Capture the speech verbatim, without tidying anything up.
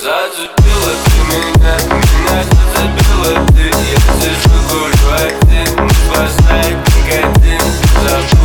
Зацепила ты меня, меня зацепила ты. Я сижу, курю один, не спасает никотин.